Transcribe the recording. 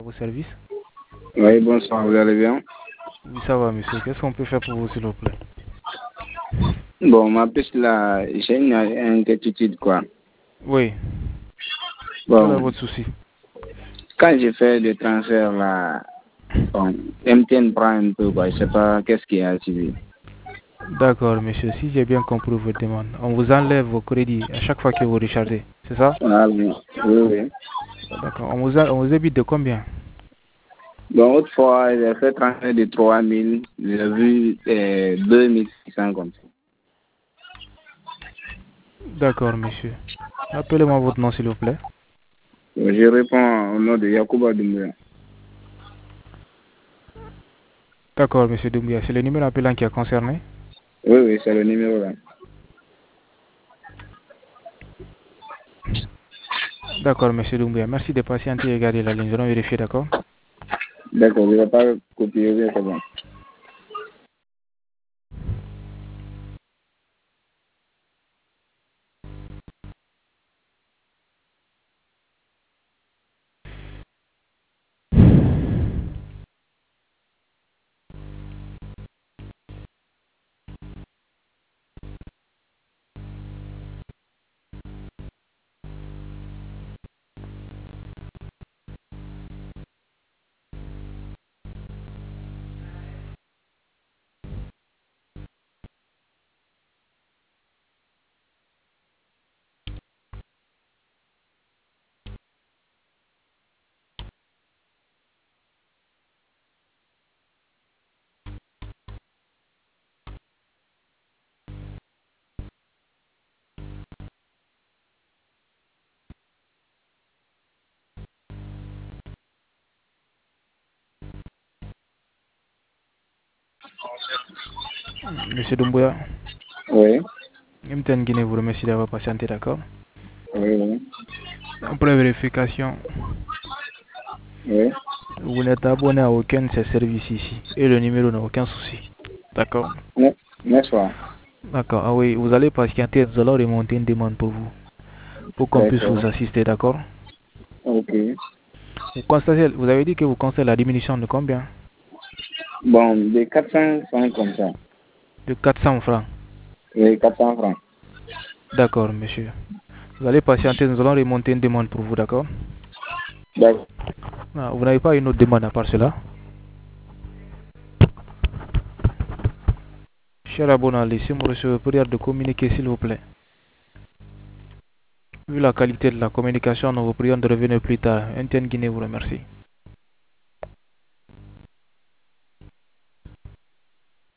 Vos services? Oui, bonsoir, vous allez bien? Oui, ça va, monsieur. Qu'est-ce qu'on peut faire pour vous, s'il vous plaît? Bon, ma piste là, j'ai une inquiétude, quoi. Oui. Quel est Bon, votre souci? quand j'ai fait le transfert là, bon, MTN prend un peu, quoi. Je sais pas qu'est-ce qui a suivi. D'accord, monsieur. Si j'ai bien compris votre demande, on vous enlève vos crédits à chaque fois que vous rechargez. C'est ça? Ah, oui, oui, oui. D'accord. On vous évite de combien? Bon, autrefois, j'ai fait transfert de 3000, j'ai vu 2600 comme ça. D'accord, monsieur. Appelez-moi votre nom, s'il vous plaît. Bon, je réponds au nom de Yacouba Doumbouya. D'accord, monsieur Doumbia. C'est le numéro appelant qui a concerné? Oui, oui, c'est le numéro là. D'accord, monsieur Doumbia. Merci de patienter et garder la ligne. Nous allons vérifier, d'accord? D'accord, je ne vais pas copier, c'est bon. Monsieur Doumbia, Oui, MTN Guinée vous remercie d'avoir patienté, d'accord? oui, oui. Après vérification, Oui, vous n'êtes abonné à aucun de ces services ici et le numéro n'a aucun souci. D'accord? n'est-ce pas? D'accord. Ah oui, vous allez patienter, nous allons remonter une demande pour vous, pour qu'on puisse D'accord. vous assister, d'accord? Ok. Vous avez dit que vous constatez la diminution de combien? Bon, de 400 francs comme ça. De 400 francs. Oui, 400 francs. D'accord, monsieur. Vous allez patienter, nous allons remonter une demande pour vous, d'accord? D'accord. Ah, vous n'avez pas une autre demande à part cela? Cher abonnant, laissez-moi recevoir prière de communiquer, s'il vous plaît. Vu la qualité de la communication, nous vous prions de revenir plus tard. MTN Guinée vous remercie.